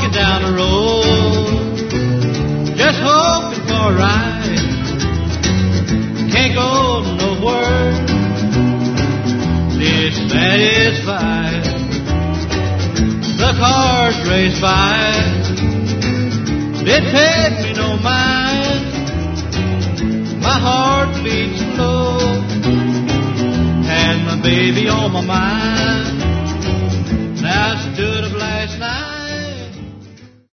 walking down the road, just hoping for a ride. Can't go nowhere, dissatisfied. The cars race by, they paid me no mind. My heart beats slow, and my baby on my mind. Now I stood up last night.